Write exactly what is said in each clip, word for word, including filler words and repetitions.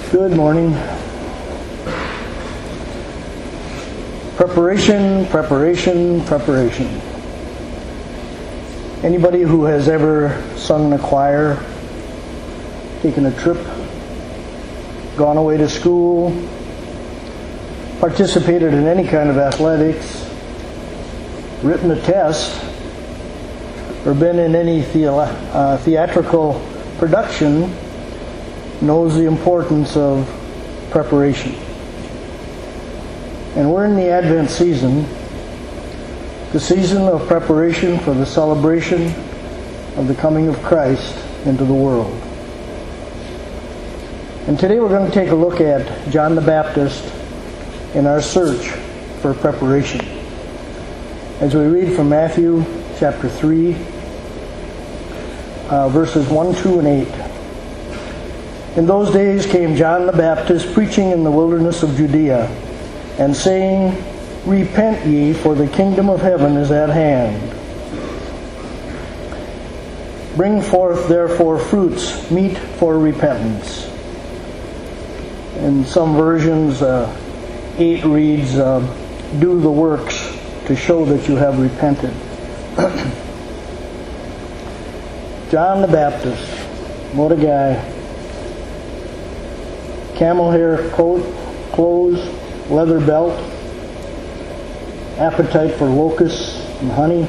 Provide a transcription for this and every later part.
Good morning. Preparation, preparation, preparation. Anybody who has ever sung in a choir, taken a trip, gone away to school, participated in any kind of athletics, written a test, or been in any theolo- uh, theatrical production knows the importance of preparation. And we're in the Advent season, the season of preparation for the celebration of the coming of Christ into the world. And today we're going to take a look at John the Baptist in our search for preparation. As we read from Matthew chapter three, uh, verses one, two, and eight. In those days came John the Baptist preaching in the wilderness of Judea, and saying, Repent ye, for the kingdom of heaven is at hand. Bring forth therefore fruits, meet for repentance. In some versions, uh, eight reads, uh, Do the works to show that you have repented. John the Baptist, what a guy. Camel hair coat, clothes, leather belt, appetite for locusts and honey.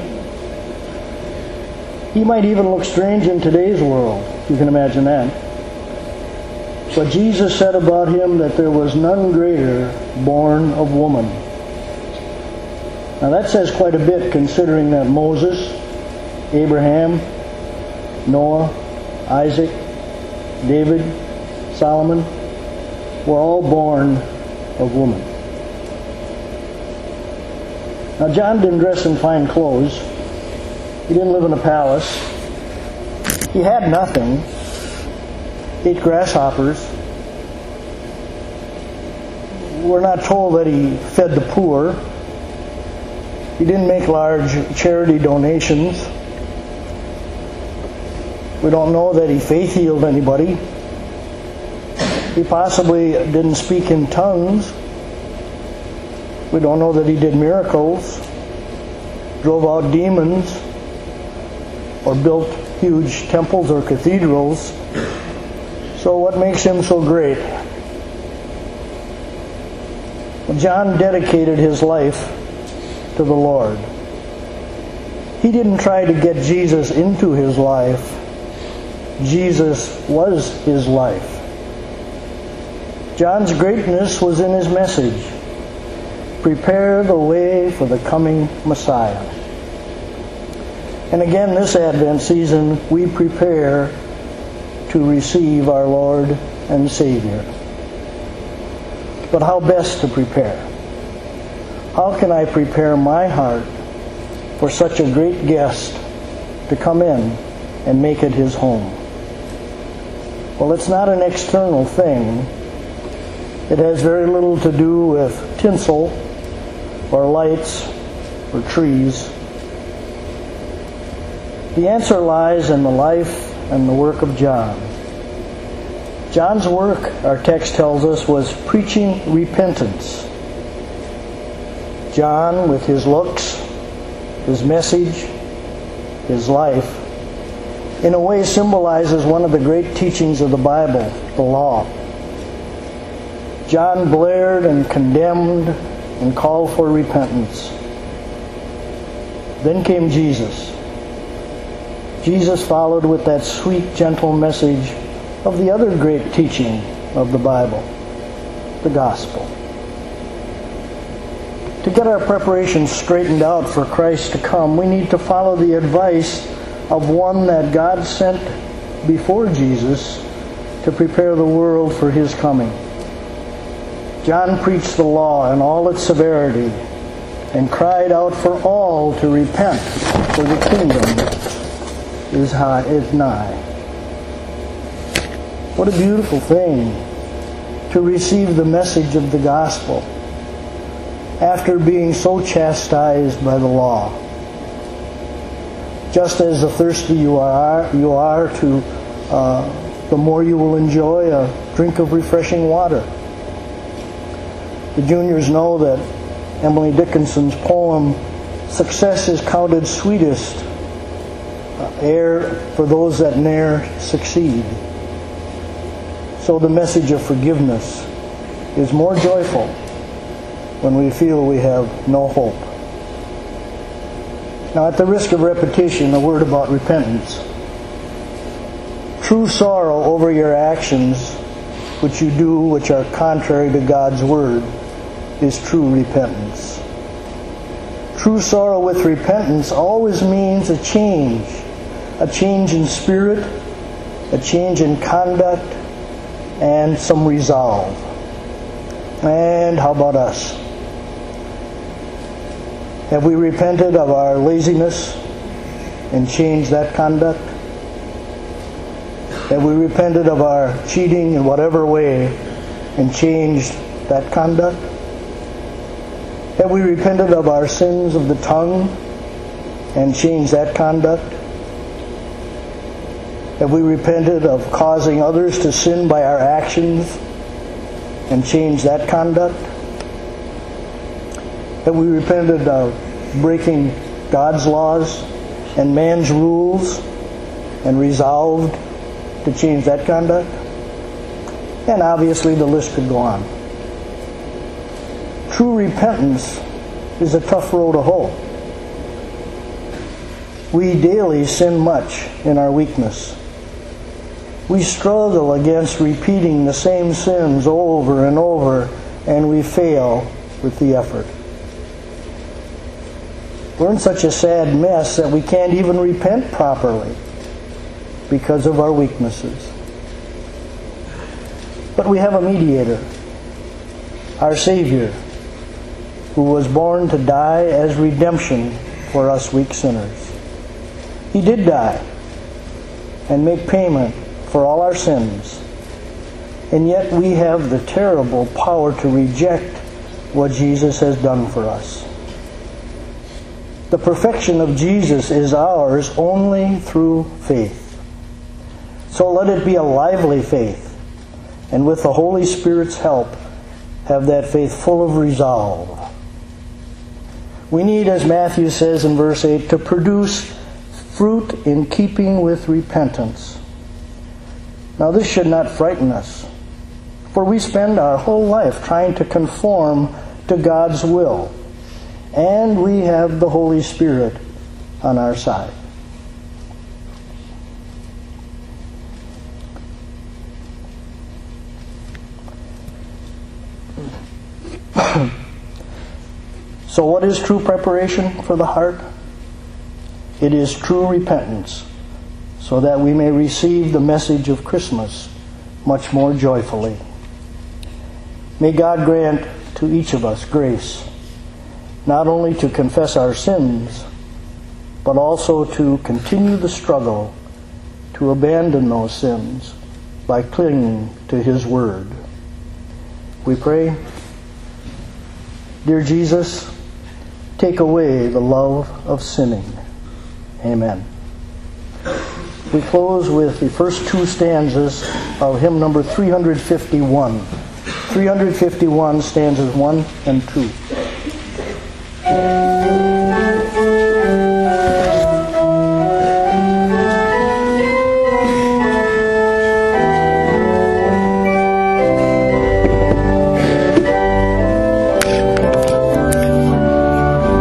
He might even look strange in today's world, if you can imagine that. But Jesus said about him that there was none greater born of woman. Now that says quite a bit, considering that Moses, Abraham, Noah, Isaac, David, Solomon were all born of woman. Now John didn't dress in fine clothes. He didn't live in a palace. He had nothing. Ate grasshoppers. We're not told that he fed the poor. He didn't make large charity donations. We don't know that he faith healed anybody. He possibly didn't speak in tongues. We don't know that he did miracles, drove out demons, or built huge temples or cathedrals. So what makes him so great? Well, John dedicated his life to the Lord. He didn't try to get Jesus into his life. Jesus was his life. John's greatness was in his message. Prepare the way for the coming Messiah. And again, this Advent season, we prepare to receive our Lord and Savior. But how best to prepare? How can I prepare my heart for such a great guest to come in and make it his home? Well, it's not an external thing. It has very little to do with tinsel or lights or trees. The answer lies in the life and the work of John. John's work, our text tells us, was preaching repentance. John, with his looks, his message, his life, in a way symbolizes one of the great teachings of the Bible, the law. John blared and condemned and called for repentance. Then came Jesus. Jesus followed with that sweet, gentle message of the other great teaching of the Bible, the gospel. To get our preparations straightened out for Christ to come, we need to follow the advice of one that God sent before Jesus to prepare the world for his coming. John preached the law in all its severity and cried out for all to repent, for the kingdom is high, is nigh. What a beautiful thing to receive the message of the gospel after being so chastised by the law. Just as the thirsty you are, you are to uh, the more you will enjoy a drink of refreshing water. The juniors know that Emily Dickinson's poem, "Success is counted sweetest, ere for those that ne'er succeed." So the message of forgiveness is more joyful when we feel we have no hope. Now, at the risk of repetition, a word about repentance. True sorrow over your actions, which you do, which are contrary to God's word, is true repentance. True sorrow with repentance always means a change, a change in spirit, a change in conduct, and some resolve. And how about us? Have we repented of our laziness and changed that conduct? Have we repented of our cheating in whatever way and changed that conduct? Have we repented of our sins of the tongue and changed that conduct? Have we repented of causing others to sin by our actions and changed that conduct? Have we repented of breaking God's laws and man's rules and resolved to change that conduct? And obviously the list could go on. True repentance is a tough road to hoe. We daily sin much in our weakness. We struggle against repeating the same sins over and over, and we fail with the effort. We're in such a sad mess that we can't even repent properly because of our weaknesses. But we have a mediator, our Savior, who was born to die as redemption for us weak sinners. He did die and make payment for all our sins. And yet we have the terrible power to reject what Jesus has done for us. The perfection of Jesus is ours only through faith. So let it be a lively faith, and with the Holy Spirit's help, have that faith full of resolve. We need, as Matthew says in verse eight, to produce fruit in keeping with repentance. Now this should not frighten us, for we spend our whole life trying to conform to God's will, and we have the Holy Spirit on our side. So what is true preparation for the heart? It is true repentance, so that we may receive the message of Christmas much more joyfully. May God grant to each of us grace, not only to confess our sins, but also to continue the struggle to abandon those sins by clinging to His Word. We pray. Dear Jesus, take away the love of sinning. Amen. We close with the first two stanzas of hymn number three fifty-one. three fifty-one, stanzas one and two.